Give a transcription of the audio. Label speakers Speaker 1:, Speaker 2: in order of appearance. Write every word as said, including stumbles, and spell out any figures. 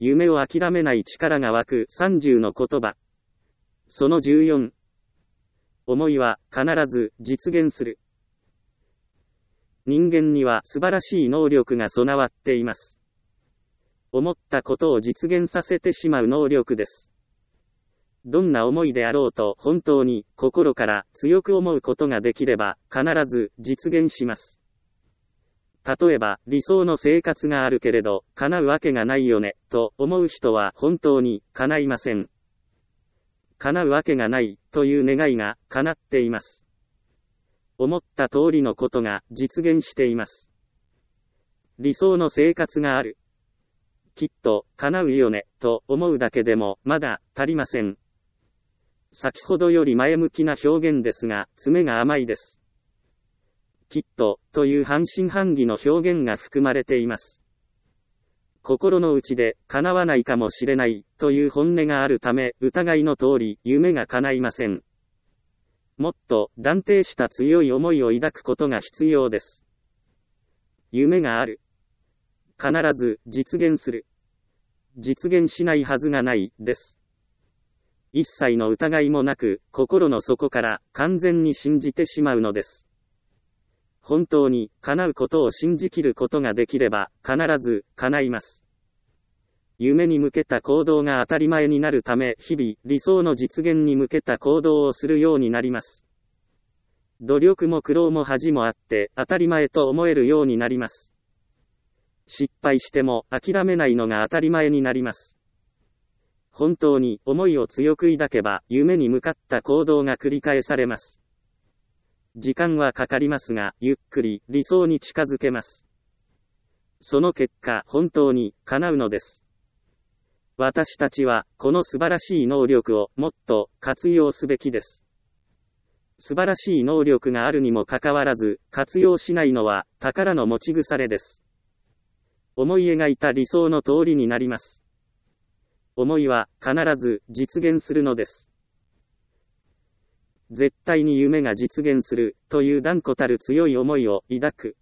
Speaker 1: 夢を諦めない力が湧くさんじゅうの言葉。そのじゅうよん。思いは必ず実現する。人間には素晴らしい能力が備わっています。思ったことを実現させてしまう能力です。どんな思いであろうと本当に心から強く思うことができれば必ず実現します。例えば理想の生活があるけれど叶うわけがないよねと思う人は本当に叶いません。叶うわけがないという願いが叶っています。思った通りのことが実現しています。理想の生活がある。きっと叶うよねと思うだけでもまだ足りません。先ほどより前向きな表現ですが、詰めが甘いです。きっとという半信半疑の表現が含まれています。心の内で叶わないかもしれないという本音があるため、疑いの通り夢が叶いません。もっと断定した強い思いを抱くことが必要です。夢がある。必ず実現する。実現しないはずがない、です。一切の疑いもなく、心の底から完全に信じてしまうのです。本当に叶うことを信じきることができれば、必ず叶います。夢に向けた行動が当たり前になるため、日々理想の実現に向けた行動をするようになります。努力も苦労も恥もあって当たり前と思えるようになります。失敗しても諦めないのが当たり前になります。本当に思いを強く抱けば夢に向かった行動が繰り返されます。時間はかかりますが、ゆっくり理想に近づけます。その結果、本当に叶うのです。私たちはこの素晴らしい能力をもっと活用すべきです。素晴らしい能力があるにもかかわらず活用しないのは宝の持ち腐れです。思い描いた理想の通りになります。思いは必ず実現するのです。絶対に夢が実現するという断固たる強い思いを抱く。